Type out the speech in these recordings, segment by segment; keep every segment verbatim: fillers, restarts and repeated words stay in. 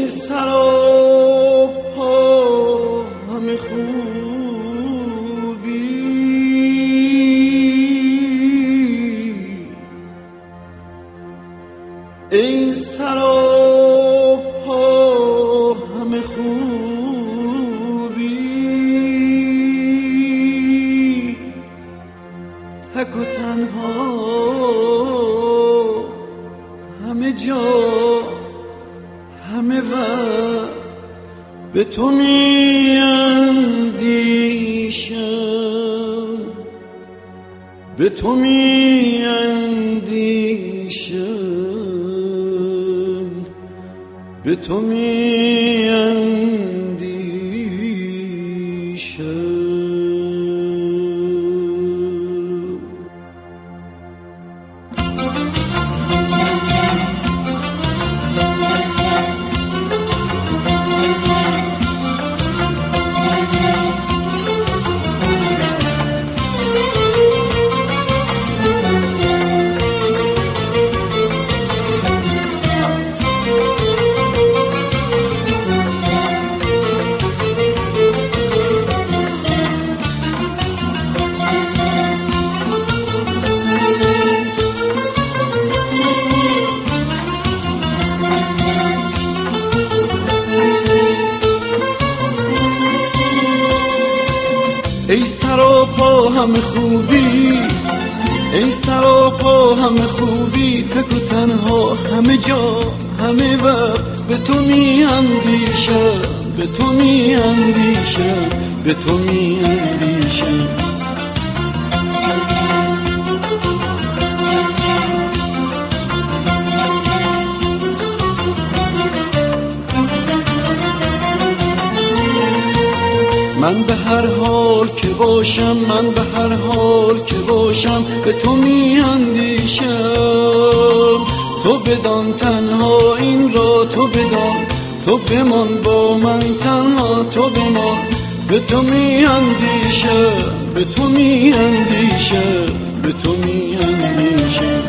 ای سراپا همه خوبی، ای سراپا همه خوبی، تک و تنها همه جا همه وقت به تو می اندیشم، به تو می اندیشم، به تو می اندیشم. ای سراپا همه خوبی، ای سراپا همه خوبی، تک و تنها همه جا همه وقت به تو می اندیشم، به تو می اندیشم، به تو می اندیشم. من به هر حال که باشم، من به هر حال که باشم به تو می اندیشم. تو بدان تنها این را، تو بدان، تو بمان با من تنها، تو بمان. به تو می اندیشم، به تو می اندیشم، به تو می اندیشم.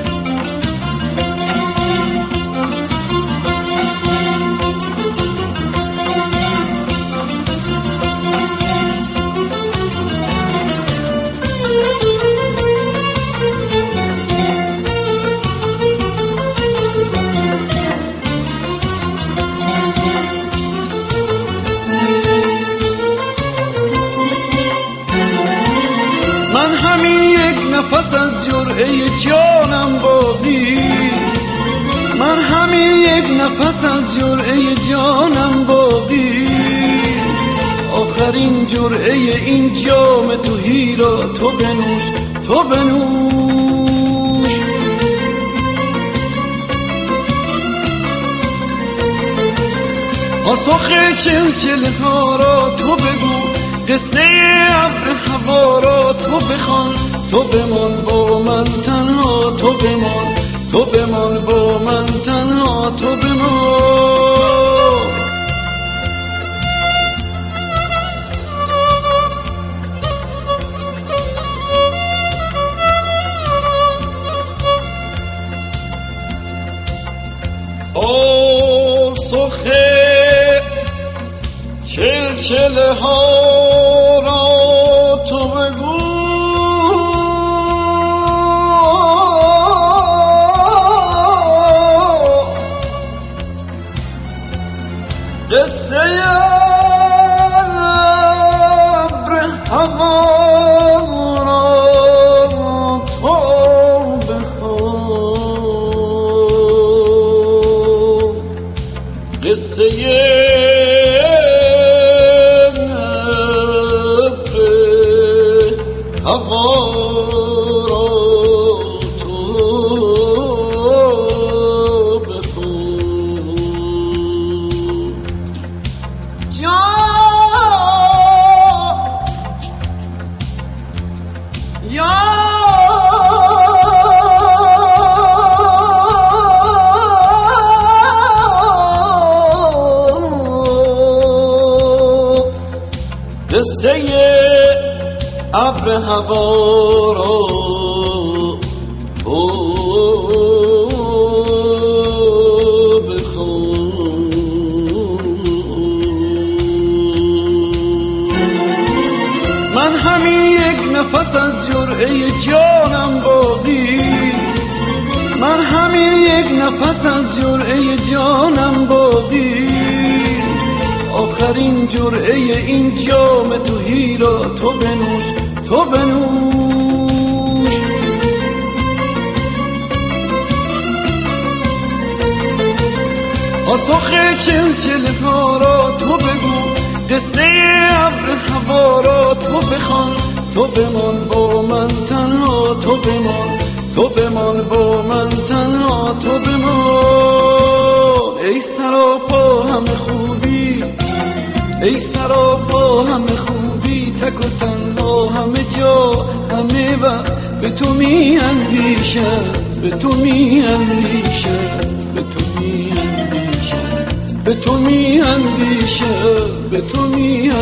من همین یک نفس از جرعه جانم باقیست، من همین یک نفس از جرعه جانم باقیست. آخرین جرعه این جام تهی را تو بنوش، تو بنوش. پاسخ چلچل ها را تو بگو، قصه ابر هوا را تو بخوان. تو بمان با من تنها، تو بمان، تو بمان با من تنها، تو بمان. پاسخ چلچله ها را تو بگو، قصه ابر هوا را تو بخوان. قصه هوا را تو بخون. یا یا قصه ابر هوا را بخون. باقی، من همین یک نفس از جرعه جانم باقی، آخرین جرعه این جام تهی را تو بنوش، تو بنوش. پاسخ چلچل ها را تو بگو، قصه ابر هوا را تو بخوان، تو بمان با من تنها، تو بمان، تو بمان با من تنها، تو بمان. ای سراپا همه خوبی، ای سراپا همه خوبی، تک و تنها همه جا همه وقت به تو می اندیشم، به تو می اندیشم، به تو می اندیشم، به تو می اندیشم، به تو می